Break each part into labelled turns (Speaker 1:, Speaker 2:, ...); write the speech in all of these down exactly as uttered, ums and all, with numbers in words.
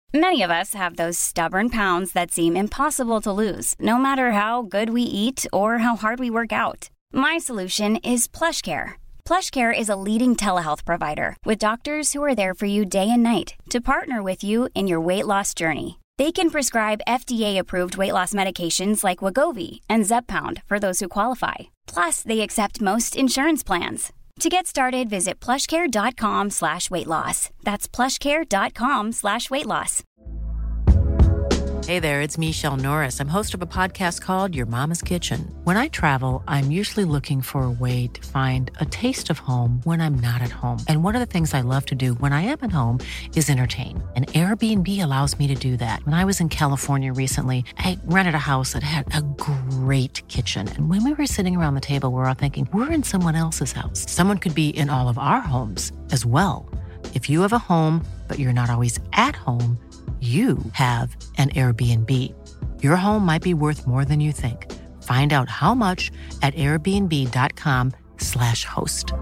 Speaker 1: Many of us have those stubborn pounds that seem impossible to lose, no matter how good we eat or how hard we work out. My solution is PlushCare. PlushCare is a leading telehealth provider with doctors who are there for you day and night to partner with you in your weight loss journey. They can prescribe F D A-approved weight loss medications like Wegovy and Zepbound for those who qualify. Plus, they accept most insurance plans. To get started, visit plushcare.com slash weight loss. That's plushcare.com slash weight loss.
Speaker 2: Hey there, it's Michelle Norris. I'm host of a podcast called Your Mama's Kitchen. When I travel, I'm usually looking for a way to find a taste of home when I'm not at home. And one of the things I love to do when I am at home is entertain. And Airbnb allows me to do that. When I was in California recently, I rented a house that had a great kitchen. And when we were sitting around the table, we were all thinking, we're in someone else's house. Someone could be in all of our homes as well. If you have a home, but you're not always at home, you have an Airbnb. Your home might be worth more than you think. Find out how much at airbnb.com slash host.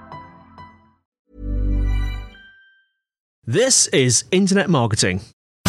Speaker 3: This is Internet Marketing.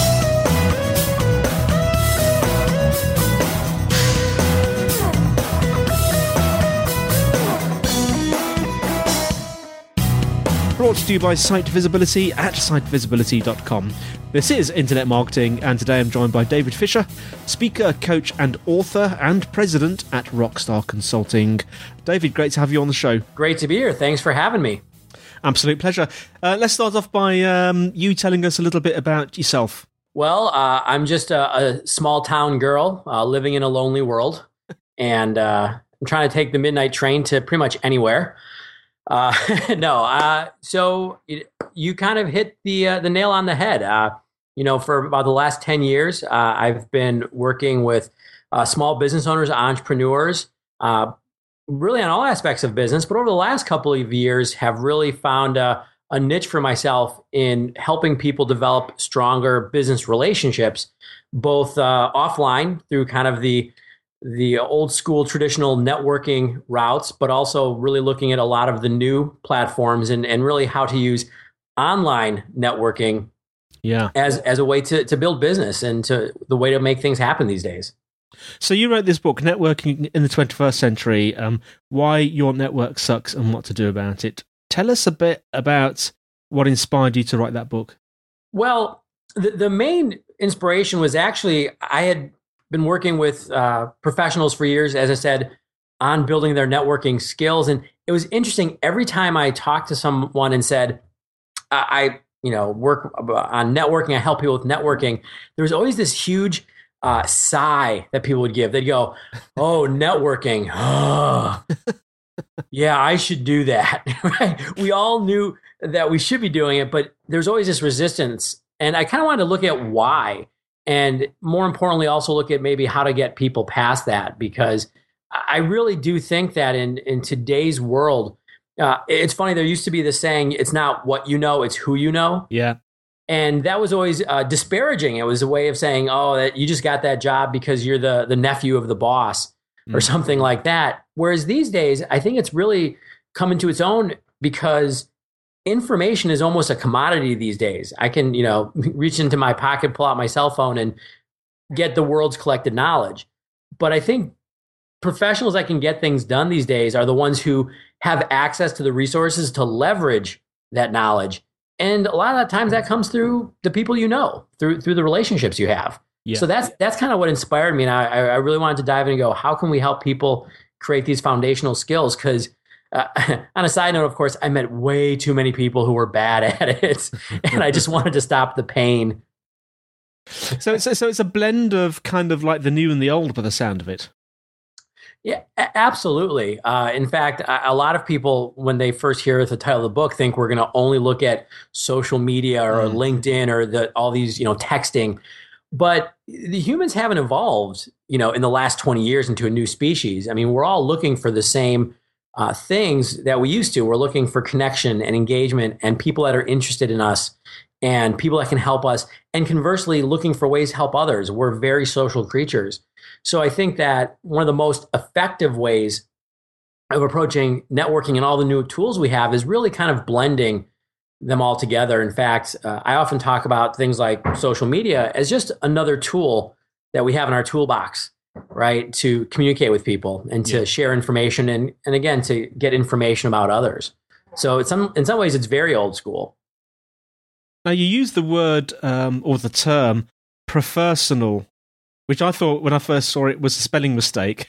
Speaker 3: Brought to you by Site Visibility at site visibility dot com. This is Internet Marketing, and today I'm joined by David Fisher, speaker, coach and author, and president at Rockstar Consulting. David, great to have you on the show.
Speaker 4: Great to be here. Thanks for having me.
Speaker 3: Absolute pleasure. Uh, let's start off by um, you telling us a little bit about yourself.
Speaker 4: Well, uh, I'm just a, a small town girl uh, living in a lonely world, and uh, I'm trying to take the midnight train to pretty much anywhere. Uh, no, uh, so it, you kind of hit the uh, the nail on the head. Uh, you know, for about the last ten years, uh, I've been working with uh, small business owners, entrepreneurs, uh, really on all aspects of business. But over the last couple of years, have really found a, a niche for myself in helping people develop stronger business relationships, both uh, offline through kind of the the old school traditional networking routes, but also really looking at a lot of the new platforms and, and really how to use online networking yeah. as, as a way to, to build business and to the way to make things happen these days.
Speaker 3: So you wrote this book, Networking in the twenty-first Century, um, Why Your Network Sucks and What to Do About It. Tell us a bit about what inspired you to write that book.
Speaker 4: Well, the, the main inspiration was actually, I had been working with uh, professionals for years, as I said, on building their networking skills. And it was interesting. Every time I talked to someone and said, I, I you know, work on networking, I help people with networking, there was always this huge uh, sigh that people would give. They'd go, oh, networking. Oh, yeah, I should do that. Right? We all knew that we should be doing it, but there's always this resistance. And I kind of wanted to look at why. And more importantly, also look at maybe how to get people past that, because I really do think that in, in today's world, uh, it's funny, there used to be this saying, it's not what you know, it's who you know.
Speaker 3: Yeah.
Speaker 4: And that was always uh, disparaging. It was a way of saying, oh, that you just got that job because you're the, the nephew of the boss or mm. something like that. Whereas these days, I think it's really come into its own because information is almost a commodity these days. I can, you know, reach into my pocket, pull out my cell phone and get the world's collected knowledge. But I think professionals that can get things done these days are the ones who have access to the resources to leverage that knowledge. And a lot of the times that comes through the people you know, through through the relationships you have. Yeah. So that's that's kind of what inspired me. And I, I really wanted to dive in and go, how can we help people create these foundational skills? Because Uh, on a side note, of course, I met way too many people who were bad at it, and I just wanted to stop the pain.
Speaker 3: So, so, so it's a blend of kind of like the new and the old, by the sound of it.
Speaker 4: Yeah, a- absolutely. Uh, in fact, a-, a lot of people, when they first hear the title of the book, think we're going to only look at social media or mm. LinkedIn or the, all these, you know, texting. But the humans haven't evolved, you know, in the last twenty years into a new species. I mean, we're all looking for the same Uh, things that we used to. We're looking for connection and engagement and people that are interested in us and people that can help us, and conversely looking for ways to help others. We're very social creatures. So I think that one of the most effective ways of approaching networking and all the new tools we have is really kind of blending them all together. In fact, uh, I often talk about things like social media as just another tool that we have in our toolbox, right, to communicate with people and to yeah. share information and, and again, to get information about others. So it's some, in some ways, it's very old school.
Speaker 3: Now, you use the word um, or the term professional, which I thought when I first saw it was a spelling mistake.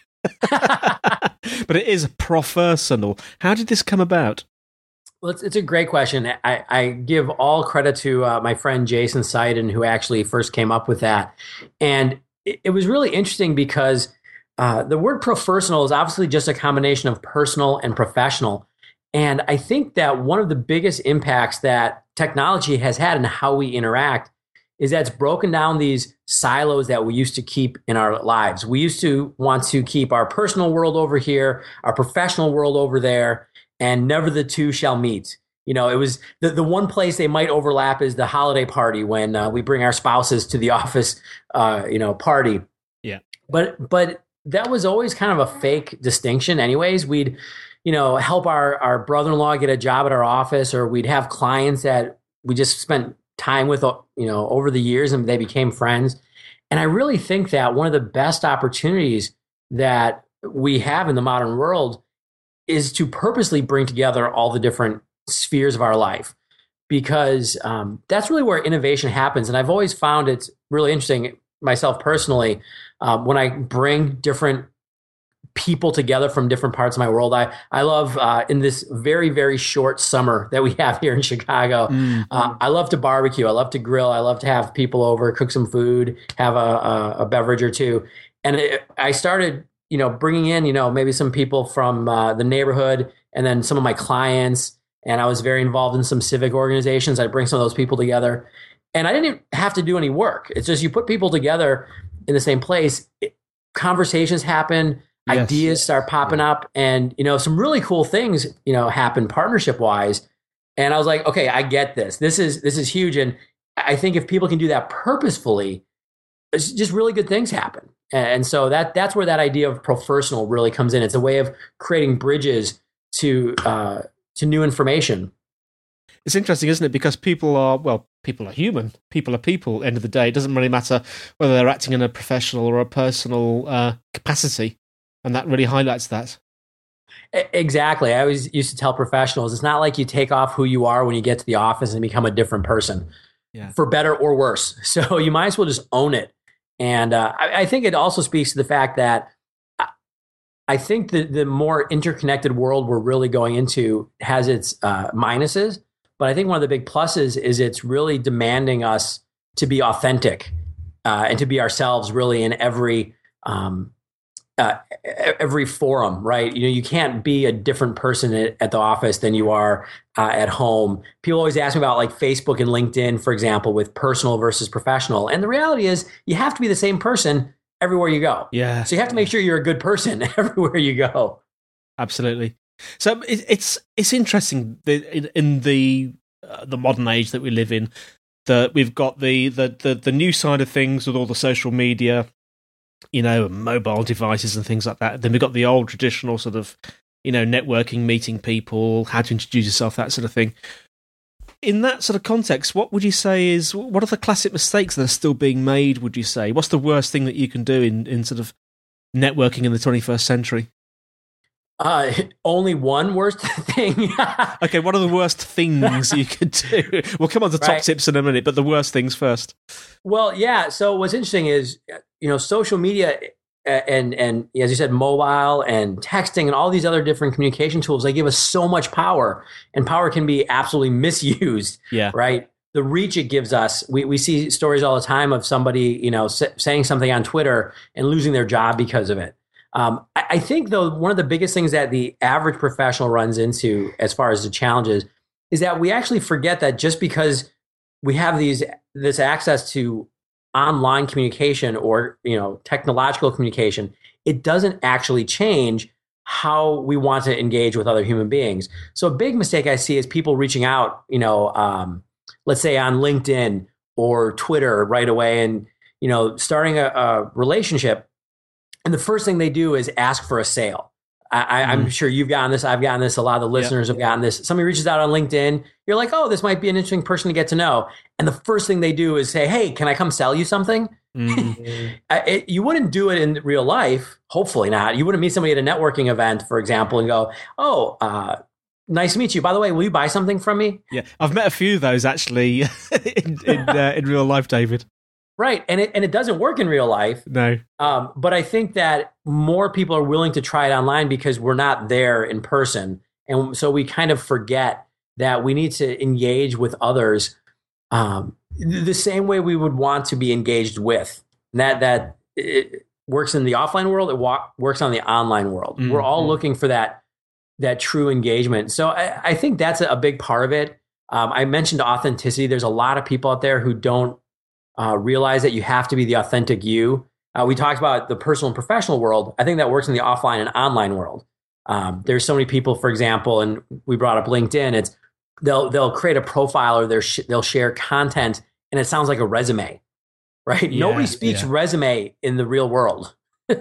Speaker 3: But it is professional. How did this come about?
Speaker 4: Well, it's, it's a great question. I, I give all credit to uh, my friend Jason Seiden, who actually first came up with that. And it, it was really interesting because uh, the word professional is obviously just a combination of personal and professional. And I think that one of the biggest impacts that technology has had in how we interact is that it's broken down these silos that we used to keep in our lives. We used to want to keep our personal world over here, our professional world over there, and never the two shall meet. You know, it was the, the one place they might overlap is the holiday party when uh, we bring our spouses to the office, uh, you know, party.
Speaker 3: Yeah.
Speaker 4: But, but that was always kind of a fake distinction anyways. We'd, you know, help our, our brother-in-law get a job at our office, or we'd have clients that we just spent time with, you know, over the years, and they became friends. And I really think that one of the best opportunities that we have in the modern world is to purposely bring together all the different spheres of our life, because um, that's really where innovation happens. And I've always found it's really interesting myself personally, um, when I bring different people together from different parts of my world. I, I love uh, in this very, very short summer that we have here in Chicago, mm-hmm. uh, I love to barbecue. I love to grill. I love to have people over, cook some food, have a, a, a beverage or two. And it, I started, you know, bringing in, you know, maybe some people from uh, the neighborhood and then some of my clients. And I was very involved in some civic organizations. I bring some of those people together, and I didn't have to do any work. It's just you put people together in the same place, it, conversations happen. Yes. Ideas start popping up, and, you know, some really cool things, you know, happen partnership wise. And I was like, okay, I get this. This is, this is huge. And I think if people can do that purposefully, it's just really good things happen. And so that, that's where that idea of professional really comes in. It's a way of creating bridges to, uh, to new information.
Speaker 3: It's interesting, isn't it? Because people are, well, people are human. People are people, end of the day. It doesn't really matter whether they're acting in a professional or a personal uh, capacity. And that really highlights that.
Speaker 4: Exactly. I always used to tell professionals, it's not like you take off who you are when you get to the office and become a different person, yeah. for better or worse. So you might as well just own it. And uh, I, I think it also speaks to the fact that I think that the more interconnected world we're really going into has its uh, minuses. But I think one of the big pluses is it's really demanding us to be authentic uh, and to be ourselves really in every um Uh, every forum, right? You know, you can't be a different person at, at the office than you are uh, at home. People always ask me about like Facebook and LinkedIn, for example, with personal versus professional. And the reality is you have to be the same person everywhere you go.
Speaker 3: Yeah.
Speaker 4: So you have to make sure you're a good person everywhere you go.
Speaker 3: Absolutely. So it, it's it's interesting that in, in the uh, the modern age that we live in, that we've got the, the, the, the new side of things with all the social media, you know, mobile devices and things like that. Then we've got the old traditional sort of, you know, networking, meeting people, how to introduce yourself, that sort of thing. In that sort of context, what would you say is, what are the classic mistakes that are still being made, would you say? What's the worst thing that you can do in, in sort of networking in the twenty-first century?
Speaker 4: Uh, only one worst thing.
Speaker 3: Okay, what are the worst things you could do? We'll come on to top right. tips in a minute, but the worst things first.
Speaker 4: Well, yeah. So what's interesting is, you know, social media and, and as you said, mobile and texting and all these other different communication tools, they give us so much power, and power can be absolutely misused. Yeah. Right. The reach it gives us. We, we see stories all the time of somebody, you know, s- saying something on Twitter and losing their job because of it. Um, I, I think, though, one of the biggest things that the average professional runs into as far as the challenges is that we actually forget that just because we have these this access to online communication or, you know, technological communication, it doesn't actually change how we want to engage with other human beings. So a big mistake I see is people reaching out, you know, um, let's say on LinkedIn or Twitter right away and, you know, starting a, a relationship. And the first thing they do is ask for a sale. I, mm. I'm sure you've gotten this. I've gotten this. A lot of the listeners yep. have gotten this. Somebody reaches out on LinkedIn. You're like, oh, this might be an interesting person to get to know. And the first thing they do is say, hey, can I come sell you something? Mm. it, you wouldn't do it in real life. Hopefully not. You wouldn't meet somebody at a networking event, for example, and go, oh, uh, nice to meet you. By the way, will you buy something from me?
Speaker 3: Yeah, I've met a few of those actually in in, uh, in real life, David.
Speaker 4: Right, and it and it doesn't work in real life.
Speaker 3: No,
Speaker 4: um, but I think that more people are willing to try it online because we're not there in person, and so we kind of forget that we need to engage with others um, the same way we would want to be engaged with. And that that it works in the offline world. It wa- works on the online world. Mm-hmm. We're all looking for that that true engagement. So I, I think that's a big part of it. Um, I mentioned authenticity. There's a lot of people out there who don't Uh, realize that you have to be the authentic you. Uh, we talked about the personal and professional world. I think that works in the offline and online world. Um, there's so many people, for example, and we brought up LinkedIn. It's they'll they'll create a profile or they'll sh- they'll share content, and it sounds like a resume, right? Yeah, Nobody speaks yeah. resume in the real world,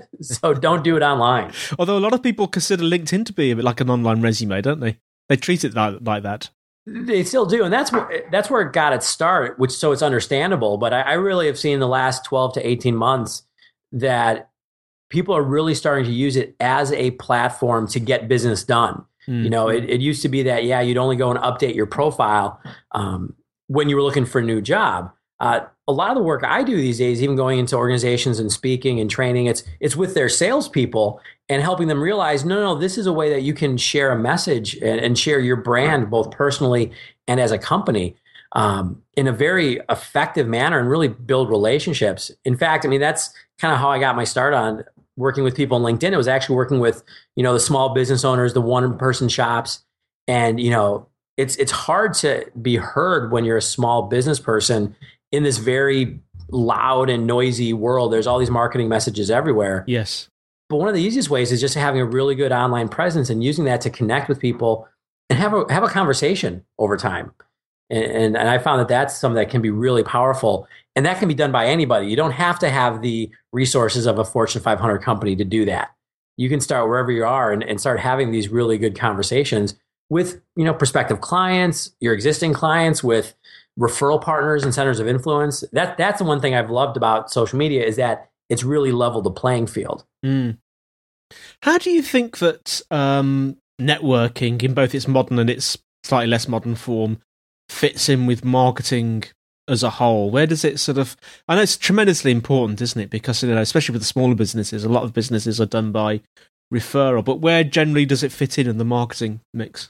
Speaker 4: so don't do it online.
Speaker 3: Although a lot of people consider LinkedIn to be a bit like an online resume, don't they? They treat it like, like that.
Speaker 4: They still do, and that's where that's where it got its start. Which so it's understandable. But I, I really have seen in the last twelve to eighteen months that people are really starting to use it as a platform to get business done. Mm-hmm. You know, it, it used to be that yeah, you'd only go and update your profile um, when you were looking for a new job. Uh, a lot of the work I do these days, even going into organizations and speaking and training, it's it's with their salespeople and helping them realize, no, no, this is a way that you can share a message and, and share your brand both personally and as a company um, in a very effective manner and really build relationships. In fact, I mean, that's kind of how I got my start on working with people on LinkedIn. It was actually working with, you know, the small business owners, the one-person shops. And, you know, it's it's hard to be heard when you're a small business person in this very loud and noisy world. There's all these marketing messages everywhere.
Speaker 3: Yes.
Speaker 4: But one of the easiest ways is just having a really good online presence and using that to connect with people and have a have a conversation over time. And, and, and I found that that's something that can be really powerful. And that can be done by anybody. You don't have to have the resources of a Fortune five hundred company to do that. You can start wherever you are and, and start having these really good conversations with, you know, prospective clients, your existing clients, with referral partners and centers of influence. That that's the one thing I've loved about social media is that it's really leveled the playing field.
Speaker 3: Mm. How do you think that um, networking, in both its modern and its slightly less modern form, fits in with marketing as a whole? Where does it sort of? I know it's tremendously important, isn't it? Because, you know, especially with the smaller businesses, a lot of businesses are done by referral. But where generally does it fit in in the marketing mix?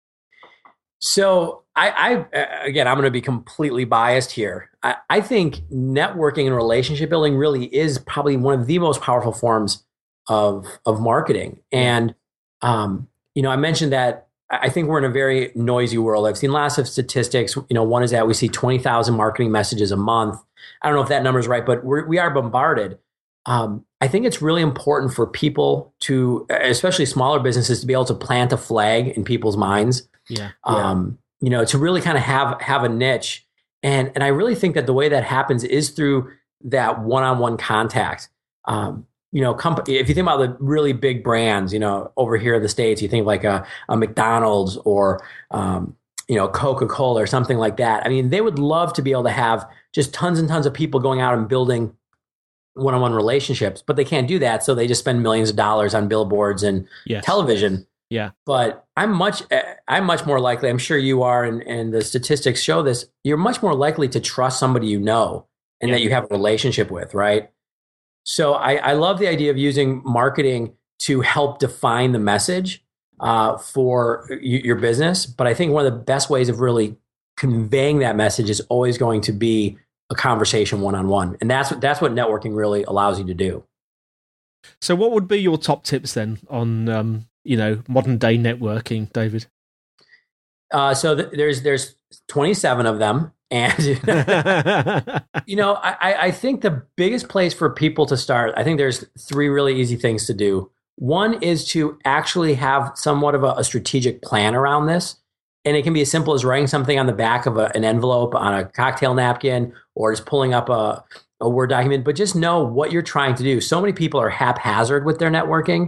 Speaker 4: So I, I again, I'm going to be completely biased here. I, I think networking and relationship building really is probably one of the most powerful forms of of marketing. And um, you know, I mentioned that I think we're in a very noisy world. I've seen lots of statistics. You know, one is that we see twenty thousand marketing messages a month. I don't know if that number is right, but we're, we are bombarded. Um, I think it's really important for people to, especially smaller businesses, to be able to plant a flag in people's minds.
Speaker 3: Yeah.
Speaker 4: Um, you know, to really kind of have have a niche. And and I really think that the way that happens is through that one-on-one contact. Um, you know, comp- if you think about the really big brands, you know, over here in the States, you think like a, a McDonald's or, um, you know, Coca-Cola or something like that. I mean, they would love to be able to have just tons and tons of people going out and building one-on-one relationships, but they can't do that. So they just spend millions of dollars on billboards and yes. television.
Speaker 3: Yeah.
Speaker 4: But I'm much, I'm much more likely, I'm sure you are, and, and the statistics show this, you're much more likely to trust somebody you know and yeah. that you have a relationship with, right? So I, I love the idea of using marketing to help define the message uh, for y- your business. But I think one of the best ways of really conveying that message is always going to be a conversation one-on-one. And that's what, that's what networking really allows you to do.
Speaker 3: So what would be your top tips then on, um, you know, modern day networking, David?
Speaker 4: Uh, so th- there's there's twenty-seven of them. And, you know, I, I think the biggest place for people to start, I think there's three really easy things to do. One is to actually have somewhat of a, a strategic plan around this. And it can be as simple as writing something on the back of a, an envelope on a cocktail napkin or just pulling up a, a Word document. But just know what you're trying to do. So many people are haphazard with their networking.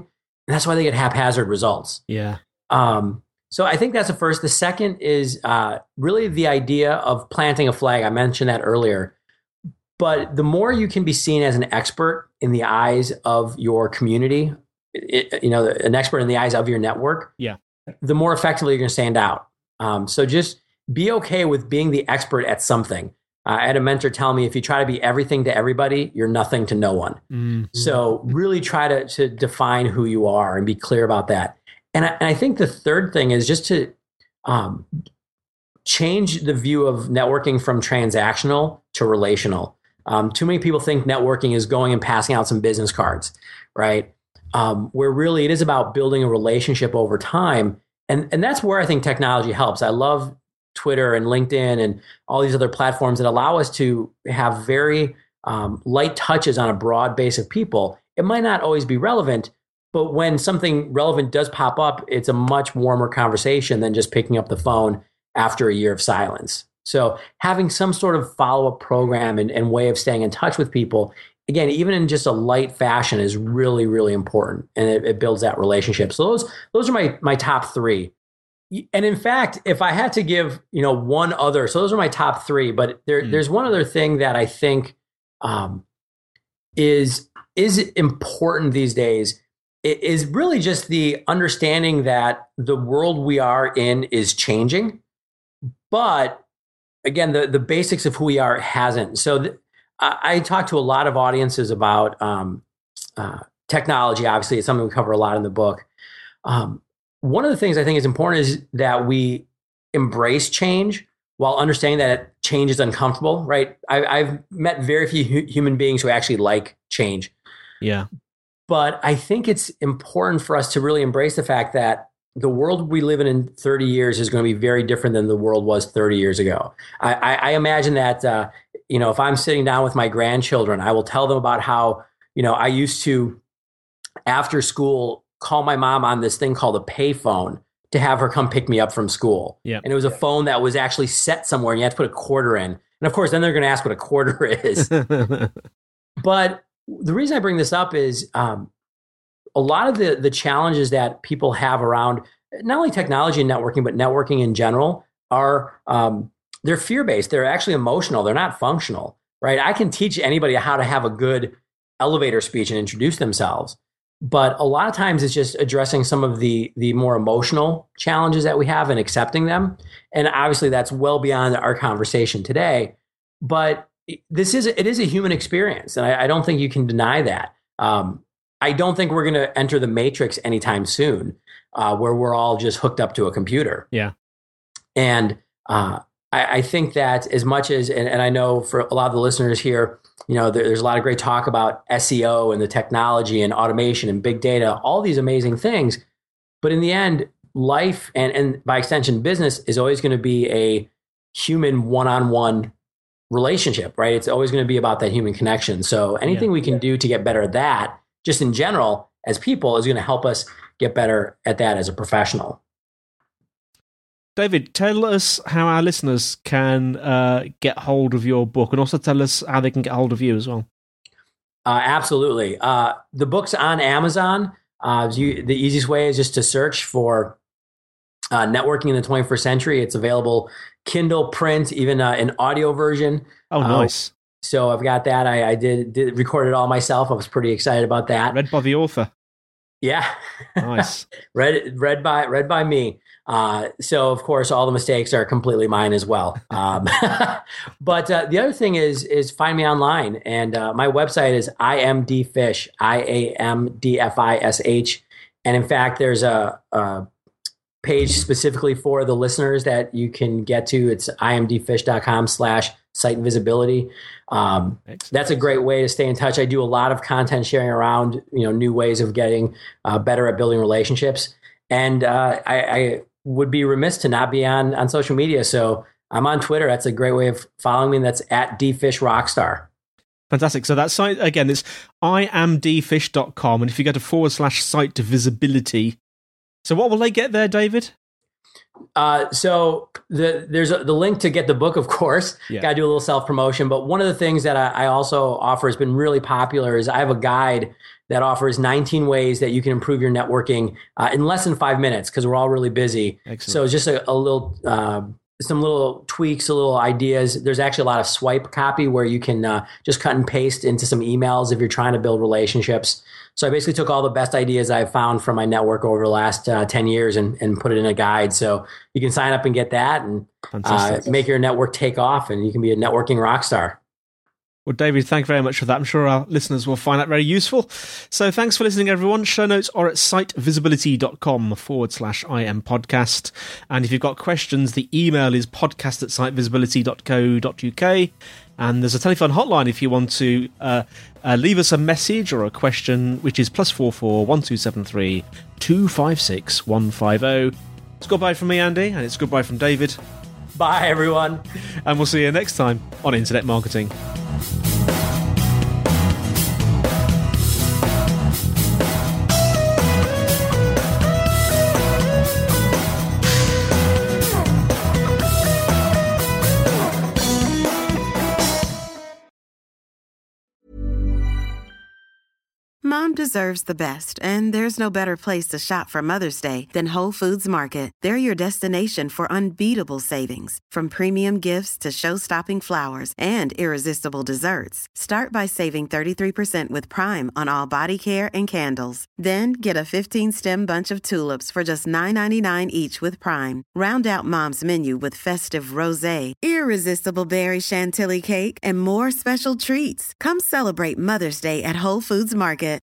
Speaker 4: And that's why they get haphazard results.
Speaker 3: Yeah.
Speaker 4: Um, so I think that's the first. The second is uh, really the idea of planting a flag. I mentioned that earlier. But the more you can be seen as an expert in the eyes of your community, it, you know, an expert in the eyes of your network,
Speaker 3: yeah,
Speaker 4: the more effectively you're going to stand out. Um, so just be okay with being the expert at something. Uh, I had a mentor tell me, if you try to be everything to everybody, you're nothing to no one. Mm-hmm. So really try to, to define who you are and be clear about that. And I, and I think the third thing is just to um, change the view of networking from transactional to relational. Um, too many people think networking is going and passing out some business cards, right? Um, where really it is about building a relationship over time. And, and that's where I think technology helps. I love Twitter and LinkedIn and all these other platforms that allow us to have very um, light touches on a broad base of people. It might not always be relevant, but when something relevant does pop up, it's a much warmer conversation than just picking up the phone after a year of silence. So having some sort of follow-up program and, and way of staying in touch with people, again, even in just a light fashion, is really, really important. And it, it builds that relationship. So those those are my my top three. And in fact, if I had to give, you know, one other, so those are my top three, but there, mm. there's one other thing that I think um, is is important these days. It is really just the understanding that the world we are in is changing, but again, the, the basics of who we are hasn't. So th- I, I talk to a lot of audiences about um, uh, technology. Obviously, it's something we cover a lot in the book. Um, one of the things I think is important is that we embrace change while understanding that change is uncomfortable, right? I, I've met very few hu- human beings who actually like change.
Speaker 3: Yeah.
Speaker 4: But I think it's important for us to really embrace the fact that the world we live in in thirty years is going to be very different than the world was thirty years ago. I, I, I imagine that, uh, you know, if I'm sitting down with my grandchildren, I will tell them about how, you know, I used to, after school, call my mom on this thing called a payphone to have her come pick me up from school.
Speaker 3: Yep.
Speaker 4: And it was a phone that was actually set somewhere and you had to put a quarter in. And of course, then they're going to ask what a quarter is. But the reason I bring this up is um, a lot of the, the challenges that people have around not only technology and networking, but networking in general are, um, they're fear-based. They're actually emotional. They're not functional, right? I can teach anybody how to have a good elevator speech and introduce themselves. But a lot of times it's just addressing some of the the more emotional challenges that we have and accepting them. And obviously that's well beyond our conversation today. But this is it is a human experience, and I, I don't think you can deny that. Um, I don't think we're going to enter the matrix anytime soon, uh, where we're all just hooked up to a computer.
Speaker 3: Yeah,
Speaker 4: and uh, I, I think that as much as, and, and I know for a lot of the listeners here, you know, there, there's a lot of great talk about S E O and the technology and automation and big data, all these amazing things. But in the end, life and, and by extension, business is always going to be a human one-on-one relationship, right? It's always going to be about that human connection. So anything yeah. we can do to get better at that, just in general, as people, is going to help us get better at that as a professional.
Speaker 3: David, tell us how our listeners can uh, get hold of your book, and also tell us how they can get hold of you as well.
Speaker 4: Uh, absolutely. Uh, the book's on Amazon. Uh, you, the easiest way is just to search for uh, Networking in the twenty-first Century. It's available Kindle, print, even uh, an audio version.
Speaker 3: Oh, nice.
Speaker 4: Uh, so I've got that. I, I did, did record it all myself. I was pretty excited about that.
Speaker 3: Read by the author.
Speaker 4: Yeah.
Speaker 3: Nice.
Speaker 4: read read by read by me. Uh, so of course, all the mistakes are completely mine as well. Um, but uh, the other thing is is find me online, and uh, my website is iamdfish, I A M D F I S H, and in fact, there's a, a page specifically for the listeners that you can get to. It's iamdfish.com slash site visibility. Um, that's a great way to stay in touch. I do a lot of content sharing around, you know, new ways of getting uh, better at building relationships. And uh, I, I would be remiss to not be on, on social media. So I'm on Twitter. That's a great way of following me. That's at dfishrockstar.
Speaker 3: Fantastic. So that site, again, it's I am d fish dot com. And if you go to forward slash site visibility, so what will they get there, David?
Speaker 4: Uh, so the, there's a, the link to get the book, of course.
Speaker 3: Yeah.
Speaker 4: Got to do a little self promotion. But one of the things that I, I also offer has been really popular is I have a guide that offers nineteen ways that you can improve your networking uh, in less than five minutes because we're all really busy.
Speaker 3: Excellent. So
Speaker 4: it's just a, a little, uh, some little tweaks, a little ideas. There's actually a lot of swipe copy where you can uh, just cut and paste into some emails if you're trying to build relationships. So I basically took all the best ideas I've found from my network over the last uh, ten years and, and put it in a guide. So you can sign up and get that and uh, make your network take off, and you can be a networking rock star.
Speaker 3: Well, David, thank you very much for that. I'm sure our listeners will find that very useful. So thanks for listening, everyone. Show notes are at sitevisibility.com forward slash IM podcast. And if you've got questions, the email is podcast at sitevisibility.co.uk. And there's a telephone hotline if you want to uh, uh, leave us a message or a question, which is plus four four one two seven three two five six one five zero. It's goodbye from me, Andy, and it's goodbye from David.
Speaker 4: Bye, everyone.
Speaker 3: And we'll see you next time on Internet Marketing.
Speaker 5: Mom deserves the best, and there's no better place to shop for Mother's Day than Whole Foods Market. They're your destination for unbeatable savings, from premium gifts to show-stopping flowers and irresistible desserts. Start by saving thirty-three percent with Prime on all body care and candles. Then get a fifteen-stem bunch of tulips for just nine ninety-nine each with Prime. Round out Mom's menu with festive rosé, irresistible berry chantilly cake, and more special treats. Come celebrate Mother's Day at Whole Foods Market.